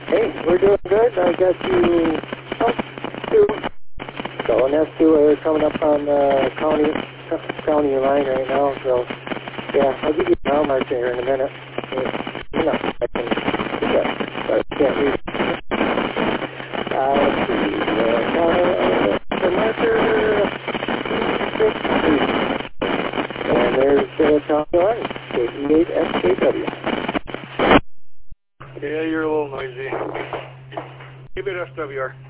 Hey, we're doing good. I got you up to. So, and that's two are coming up on the county line right now. So, yeah, I'll give you a mile marker here in a minute. You know, I can do that, but I can't read it. Let's see. The marker 6. And there's the county line, KE8SKW. Yeah, you're a little noisy. Keep it SWR.